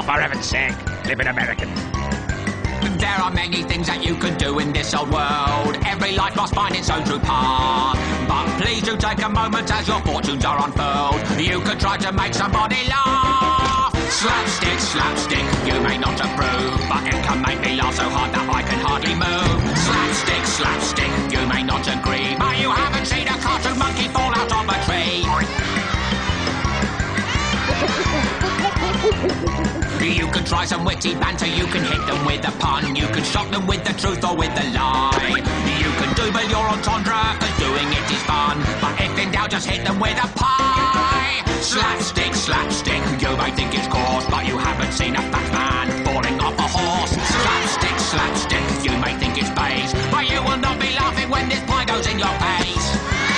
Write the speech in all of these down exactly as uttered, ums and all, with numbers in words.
For heaven's sake, live in American. There are many things that you can do in this old world. Every life must find its own true path. But please do take a moment as your fortunes are unfurled. You could try to make somebody laugh. Slapstick, slapstick, you may not approve, but it can make me laugh so hard that I can hardly move. Slapstick, slapstick, you may not agree, but you haven't seen a cartoon monkey fall out of a tree. You can try some witty banter, you can hit them with a pun, you can shock them with the truth or with a lie. You can double your entendre, cause doing it is fun, but if in doubt just hit them with a pie. Slapstick, slapstick, you may think it's coarse, but you haven't seen a fat man falling off a horse. Slapstick, slapstick, you may think it's base, but you will not be laughing when this pie goes in your face.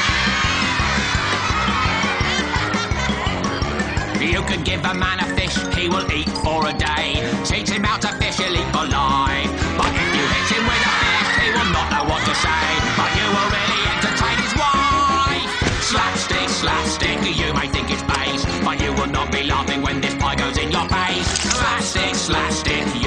You can give a man a fish, he will eat for a day. Teach him how to fish, he'll eat for life. But if you hit him with a fish, he will not know what to say, but you will really entertain his wife. Slapstick, slapstick, you may think it's base, but you will not be laughing when this pie goes in your face. Slapstick, slapstick,